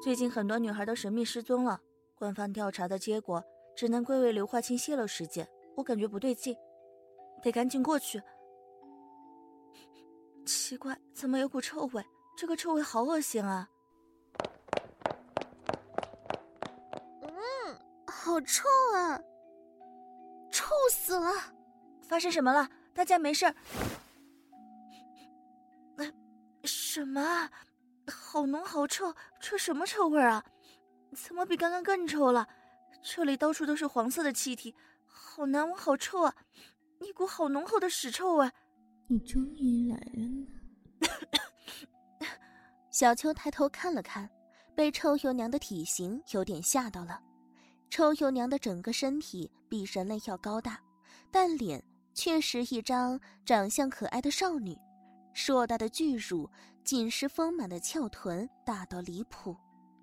最近很多女孩都神秘失踪了，官方调查的结果只能归为硫化氢泄漏事件。我感觉不对劲，得赶紧过去。奇怪，怎么有股臭味？这个臭味好恶心啊！ 好臭啊！臭死了！ 发生什么了？大家没事？什么啊？好浓好臭，这什么臭味啊？怎么比刚刚更臭了？这里到处都是黄色的气体，好难闻好臭啊！一股好浓厚的屎臭味。 你终于来了呢。 小秋抬头看了看，被臭油娘的体型有点吓到了。臭油娘的整个身体比人类要高大，但脸却是一张长相可爱的少女，硕大的巨乳，紧实丰满的翘臀，大到离谱。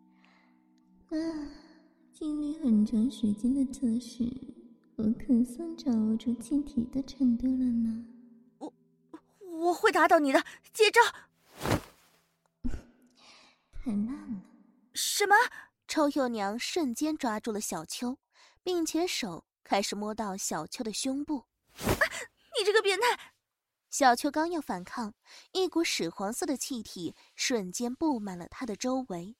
经历很长时间的测试，我可算掌握住气体的程度了呢。 我会打倒你的，接招！ 太慢了。 什么？ 臭鼬娘瞬间抓住了小秋，并且手开始摸到小秋的胸部。 你这个变态！ 小秋刚要反抗，一股屎黄色的气体瞬间布满了他的周围。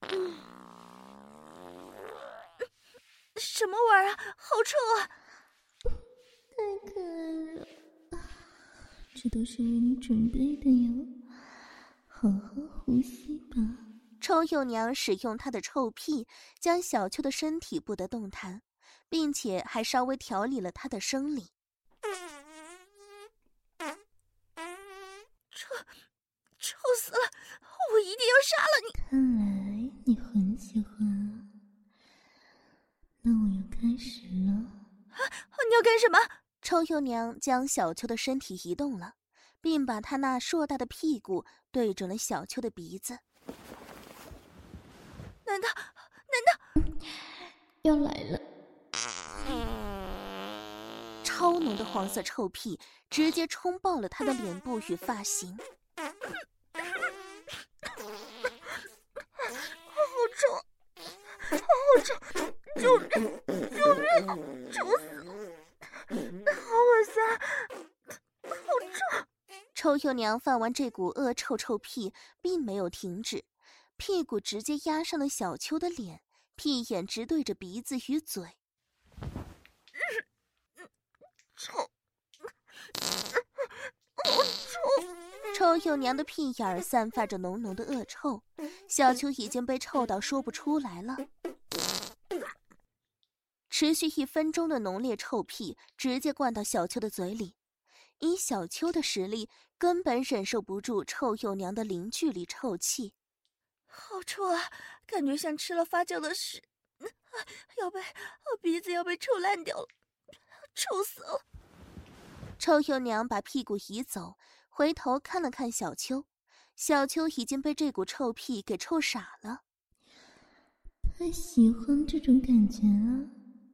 什么味儿啊？好臭啊！ 太可爱了，这都是为你准备的哟，好好呼吸吧。 臭鼬娘使用她的臭屁将小秋的身体不得动弹，并且还稍微调理了她的生理。 臭死了！我一定要杀了你！ 看来你很喜欢啊，那我要开始了。 你要干什么？ 臭鼬娘将小秋的身体移动了，并把她那硕大的屁股对准了小秋的鼻子。 难道要来了？ 超浓的黄色臭屁直接冲爆了她的脸部与发型。 好臭！救命！臭死了！好恶心啊！好臭！ 臭鼬娘放完这股恶臭屁，并没有停止，屁股直接压上了小秋的脸，屁眼直对着鼻子与嘴。 臭！好臭！ 臭鼬娘的屁眼儿散发着浓浓的恶臭，小秋已经被臭到说不出来了。持续1分钟的浓烈臭屁直接灌到小秋的嘴里，以小秋的实力根本忍受不住臭鼬娘的零距离臭气。 好臭啊，感觉像吃了发酵的屎，鼻子要被臭烂掉了，臭死了！ 臭鼬娘把屁股移走，回头看了看小秋，小秋已经被这股臭屁给臭傻了。 太喜欢这种感觉了。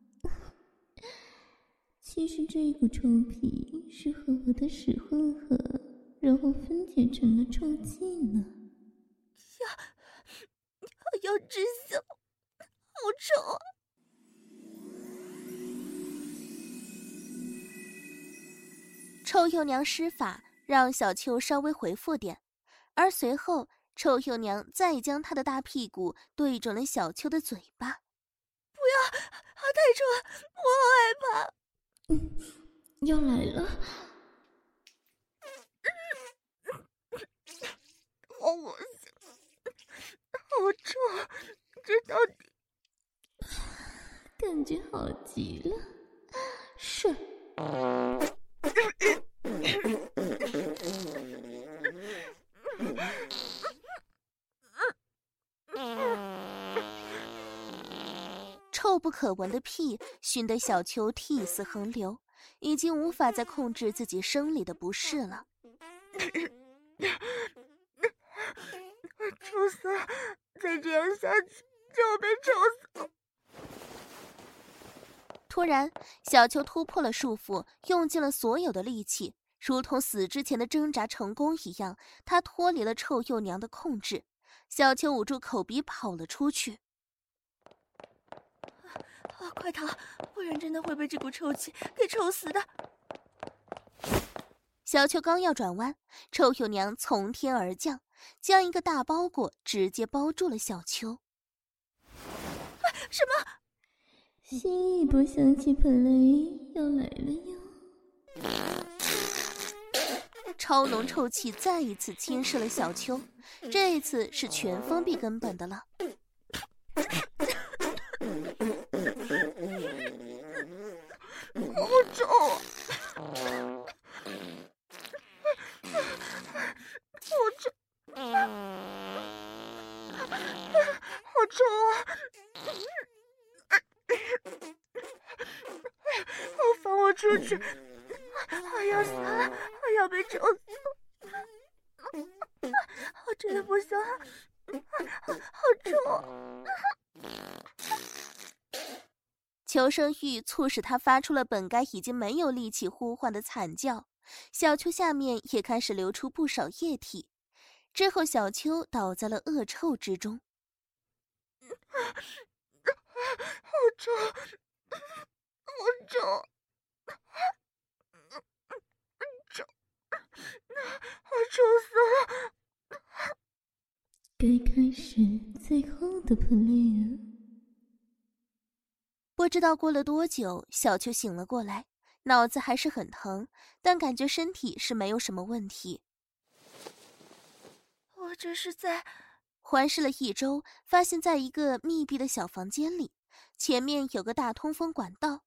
其实这一股臭屁是和我的屎混合，然后分解成了臭气呢。 要窒息了，好臭啊！ 臭鼬娘施法让小秋稍微回复点，而随后臭鼬娘再将她的大屁股对准了小秋的嘴巴。 不要，太臭了，我好害怕。 要来了！ 好恶心，好臭，这到底…… 感觉好极了，是。 臭不可闻的屁熏得小秋涕泗横流，已经无法再控制自己生理的不适了。 臭死了！再这样下去就要被臭死了。 突然，小秋突破了束缚，用尽了所有的力气，如同死之前的挣扎成功一样，他脱离了臭鼬娘的控制， 小秋捂住口鼻跑了出去。 快逃，不然真的会被这股臭气给臭死的。 小秋刚要转弯，臭鼬娘从天而降，将一个大包裹直接包住了小秋。 什么？ 新一波香气play要来了哟！ 超浓臭气再一次侵蚀了小秋，这一次是全封闭根本的了。 好臭啊！好臭！好臭啊！好放我出去！我要死了！我要被臭死！我真的不行了！好臭！ 求生欲促使他发出了本该已经没有力气呼唤的惨叫，小秋下面也开始流出不少液体。之后小秋倒在了恶臭之中。 好臭！好臭！臭！好臭死了！ 该开始最后的 play 了。 不知道过了多久，小秋醒了过来，脑子还是很疼，但感觉身体是没有什么问题。 我这是在环视了一周，发现在一个密闭的小房间里，前面有个大通风管道。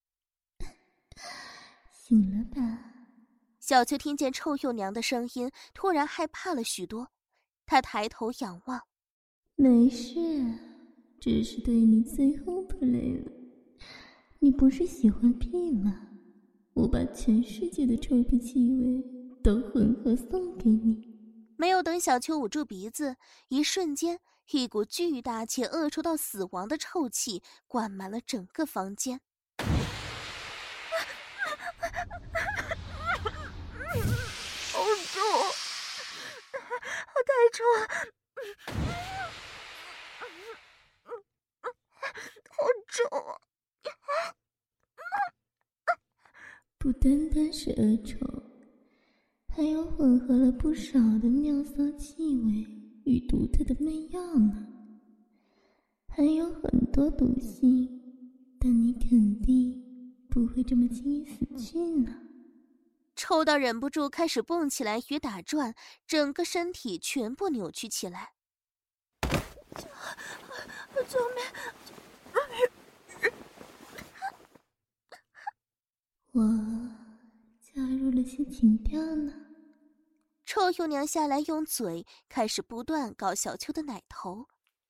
醒了吧？ 小秋听见臭鼬娘的声音，突然害怕了许多。她抬头仰望， 没事，只是对你最后 play 了。你不是喜欢屁吗？我把全世界的臭屁气味都混合送给你。 没有等小秋捂住鼻子，一瞬间，一股巨大且恶臭到死亡的臭气灌满了整个房间。 好臭！太臭了！好臭啊！ 不单单是恶臭，还有混合了不少的尿骚气味与独特的媚药呢，还有很多毒性，但你肯定不会这么轻易死去呢。 臭到忍不住开始蹦起来与打转，整个身体全部扭曲起来。 救命！ 我加入了些情调呢。 臭鼬娘下来用嘴开始不断搞小秋的奶头。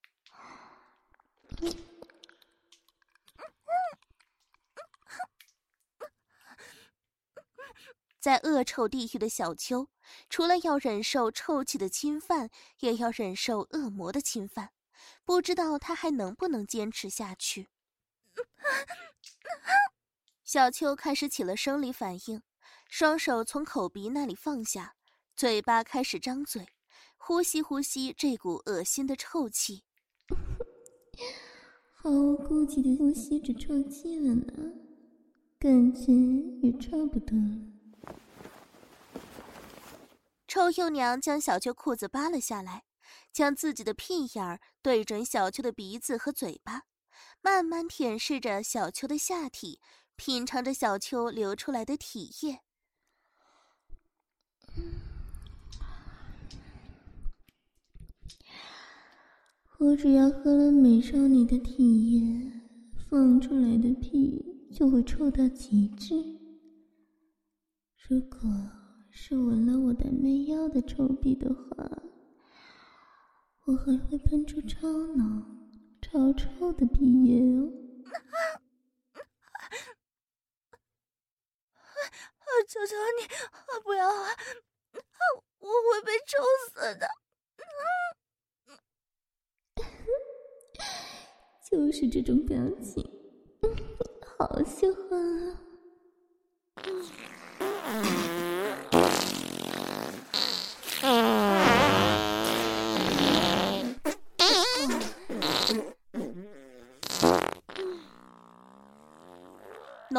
在恶臭地狱的小秋，除了要忍受臭气的侵犯，也要忍受恶魔的侵犯。不知道他还能不能坚持下去。小秋开始起了生理反应，双手从口鼻那里放下，嘴巴开始张嘴，呼吸呼吸这股恶心的臭气。 毫无顾忌地呼吸着臭气了呢，感觉也差不多了。 臭鼬娘将小秋裤子扒了下来，将自己的屁眼儿对准小秋的鼻子和嘴巴，慢慢舔舐着小秋的下体，品尝着小秋流出来的体液。 我只要喝了美少女的体液，放出来的屁就会臭到极致。如果是闻了我的媚药的臭屁的话，我还会喷出超浓、超臭的屁液哦！ 求求你，不要啊！我会被臭死的。 就是这种表情，好喜欢啊！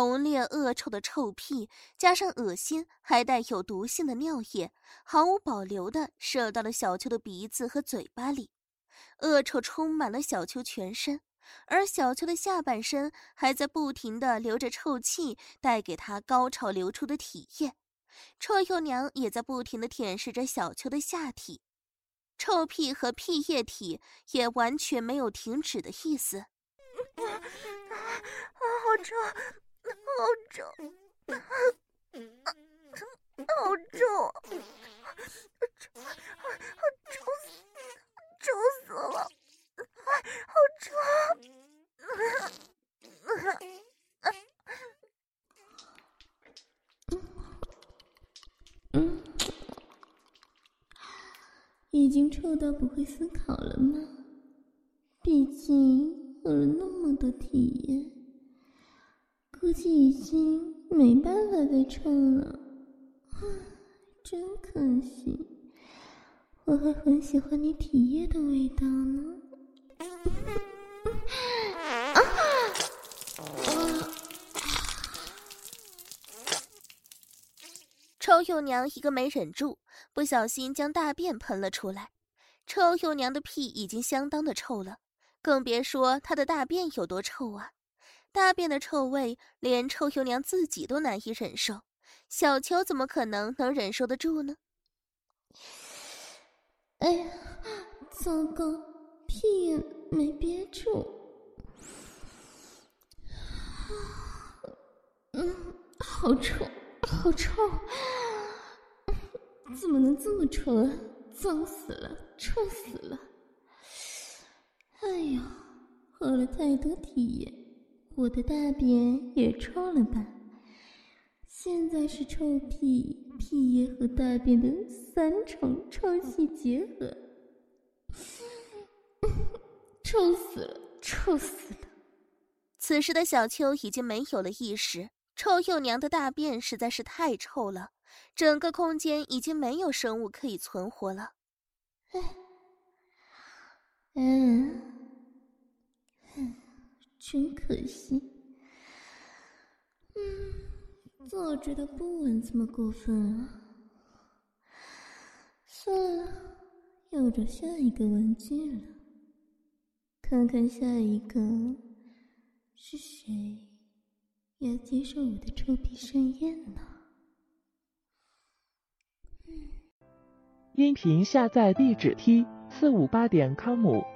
浓烈恶臭的臭屁，加上恶心还带有毒性的尿液，毫无保留地射到了小秋的鼻子和嘴巴里。恶臭充满了小秋全身，而小秋的下半身还在不停地流着臭气，带给他高潮流出的体液。臭幼娘也在不停地舔舐着小秋的下体，臭屁和屁液体也完全没有停止的意思。 好臭，好臭，好臭，臭死了，好臭！ 已经臭到不会思考了吗？毕竟喝了那么多体液，估计已经没办法再臭了。真可惜，我还很喜欢你体液的味道呢。 臭幼娘一个没忍住，不小心将大便喷了出来。臭幼娘的屁已经相当的臭了，更别说她的大便有多臭啊！大便的臭味连臭幼娘自己都难以忍受，小秋怎么可能忍受得住呢？ 哎呀，糟糕，屁也没憋住。好臭，好臭！怎么能这么臭啊？脏死了，臭死了！哎呀，喝了太多体液，我的大便也臭了吧？现在是臭屁、屁液和大便的3重臭气结合，臭死了，臭死了！ 此时的小秋已经没有了意识，臭幼娘的大便实在是太臭了，整个空间已经没有生物可以存活了。 真可惜。早知道不玩这么过分了。算了，要找下一个玩具了。看看下一个是谁要接受我的臭屁盛宴呢？ 音频下载地址T458.com。